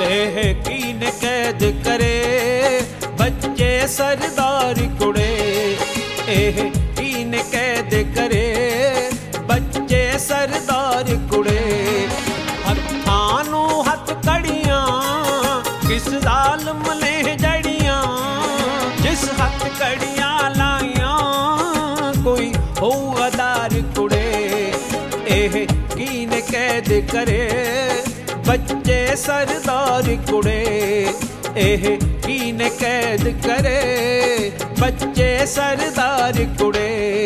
एह कीन कैद करे बच्चे सरदार कुड़े। एह कीन कैद करे बच्चे सरदार कुड़े। हत्थां नूं हथ कड़ियां किस ज़ालिम ने जड़ियां, जिस हथ कड़ियां लाइयां कोई हो अदार कुड़े। एह कीन कैद करे बच्चे सरदार कुड़े। एह कीन कैद करे बच्चे सरदार कुड़े।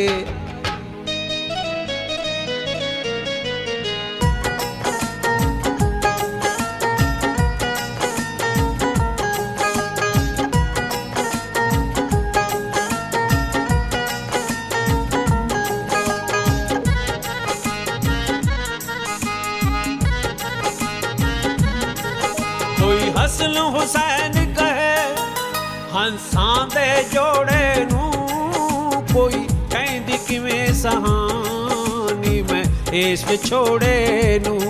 कोई हसन हुसैन कहे हंसां दे जोड़े नूं, कोई कहंदी किवें सहानी मैं इस विछोड़े नूं।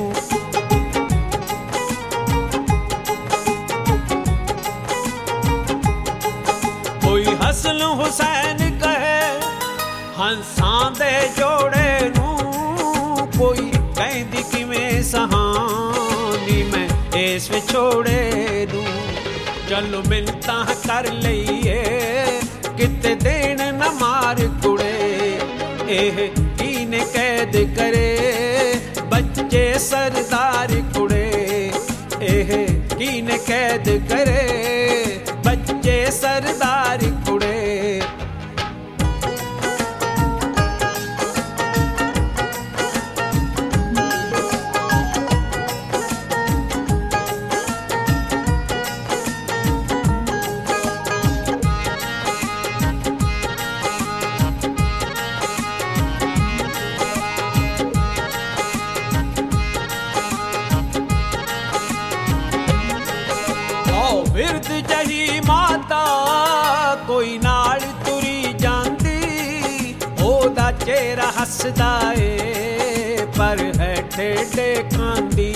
कोई हसन हुसैन कहे हंसां दे जोड़े नूं, कोई कहंदी किवें सहानी मैं इस विछोड़े नूं। चलो मिलता कर लईए किते देन न मार कुड़े। एह कीन कैद करे बच्चे सरदार कुड़े। एह कीन कैद करे बच्चे सरदार कुड़े। बिरद जही माता कोई नाल तुरी जांदी, ओदा चेहरा हसदा ए पर है टेढ़े खांदी।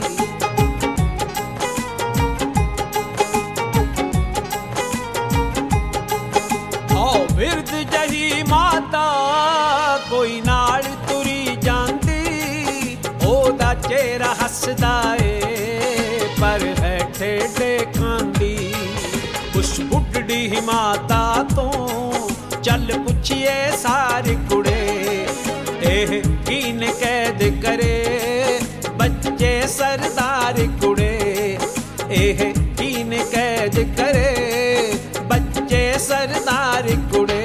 ओ बिरद जही माता कोई नाल तुरी जांदी, ओदा चेहरा हसदा ए पर है टेढ़े खांदी। उस बुढ़ड़ी माता तो चल पुछिए सारी कुड़े। एह कीन कैद करे बच्चे सरदार कुड़े। एह कीन कैद करे बच्चे सरदार कुड़े।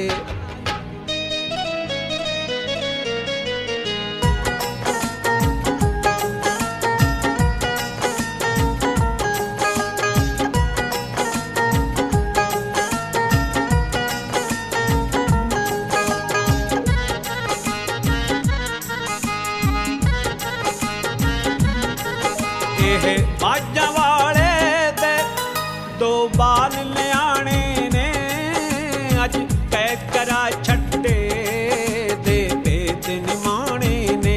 बाजा वाले दे दो बाल ल्याणे ने, अज कै करा छट्टे दे भेद निमाणे ने।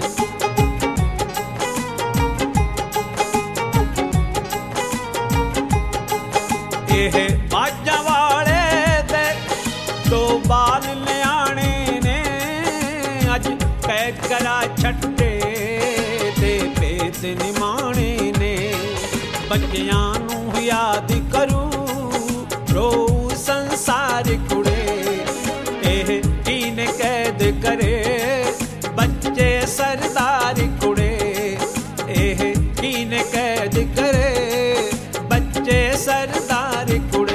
एह बाजा वाले दे दो बाल ल्याणे ने, अज कै करा छट्टे दे भेद निमाणे। बच्चियां नूं याद करूं रो संसार कुड़े। एह कीन कैद करे बच्चे सरदार कुड़े। एह कीन कैद करे बच्चे सरदार कुड़े।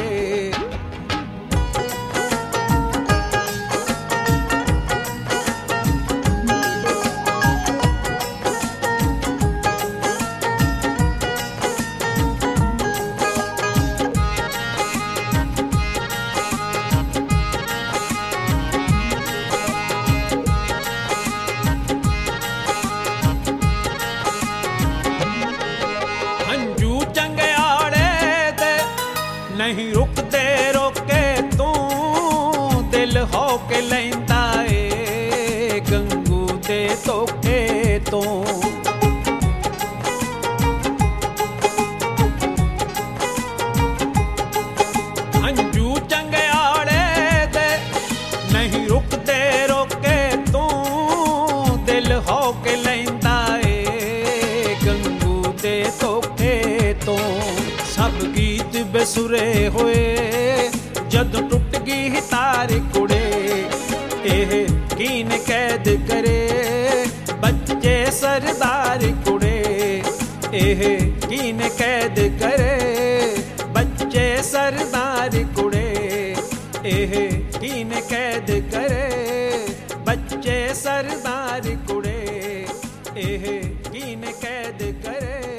नहीं रुकते रोके तू दिल हो के लैंदा ए गंगू दे तोके तो। ਦੇ ਧੋਖੇ ਤੋਂ। ਸਭ ਗੀਤ ਬੇਸੁਰੇ ਹੋਏ ਜਦੋਂ ਟੁੱਟ ਗਈ ਤਾਰ ਕੁੜੇ। ਇਹ ਕੀਨ ਕੈਦ ਕਰੇ ਬੱਚੇ ਸਰਦਾਰ ਕੁੜੇ। ਇਹ ਕੀਨ ਕੈਦ ਕਰੇ ਬੱਚੇ ਸਰਦਾਰ ਕੁੜੇ। ਇਹ ਕੀਨ ਕੈਦ ਕਰੇ ਬੱਚੇ ਸਰਦਾਰ ਕੁੜੇ। ਇਹ ਕੀਨ ਕੈਦ ਕਰੇ